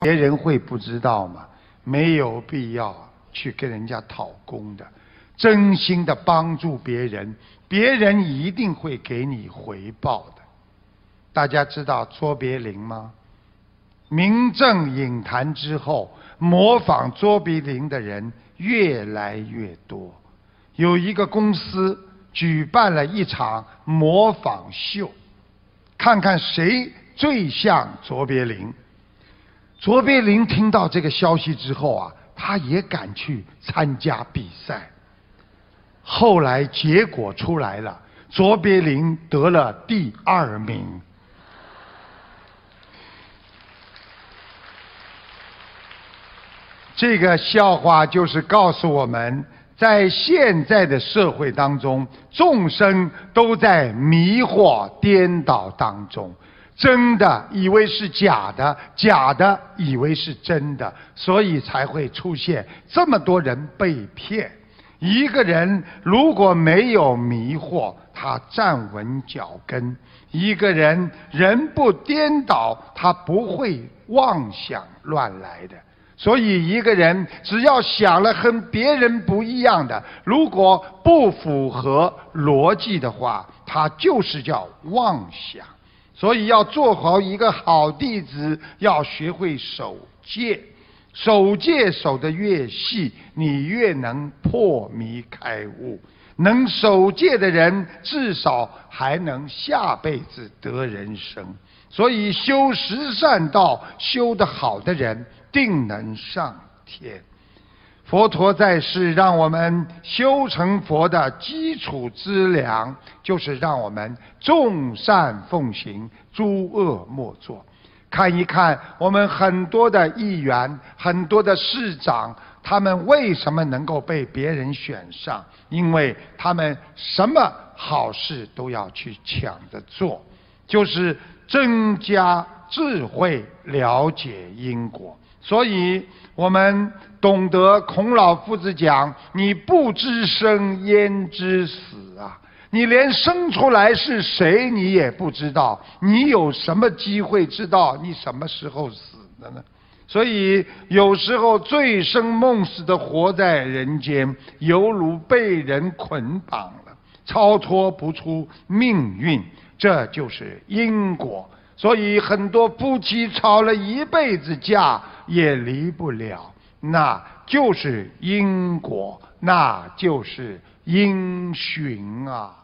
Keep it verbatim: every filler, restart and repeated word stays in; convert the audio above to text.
别人会不知道吗？没有必要去跟人家讨功的。真心的帮助别人，别人一定会给你回报的。大家知道卓别林吗？名震影坛之后，模仿卓别林的人越来越多。有一个公司举办了一场模仿秀，看看谁最像卓别林。卓别林听到这个消息之后啊，他也敢去参加比赛。后来结果出来了，卓别林得了第二名。这个笑话就是告诉我们，在现在的社会当中，众生都在迷惑颠倒当中，真的以为是假的，假的以为是真的，所以才会出现这么多人被骗。一个人如果没有迷惑，他站稳脚跟；一个人人不颠倒，他不会妄想乱来的。所以一个人只要想了和别人不一样的，如果不符合逻辑的话，他就是叫妄想。所以要做好一个好弟子，要学会守戒。守戒守得越细，你越能破迷开悟。能守戒的人，至少还能下辈子得人生。所以修十善道修得好的人，定能上天。佛陀在世让我们修成佛的基础资粮，就是让我们众善奉行，诸恶莫作。看一看我们很多的议员，很多的市长，他们为什么能够被别人选上？因为他们什么好事都要去抢着做，就是增加智慧，了解因果。所以我们懂得孔老夫子讲，你不知生焉知死啊，你连生出来是谁你也不知道，你有什么机会知道你什么时候死的呢？所以有时候醉生梦死的活在人间，犹如被人捆绑了，超脱不出命运，这就是因果。所以很多夫妻吵了一辈子架也离不了，那就是因果，那就是因循啊。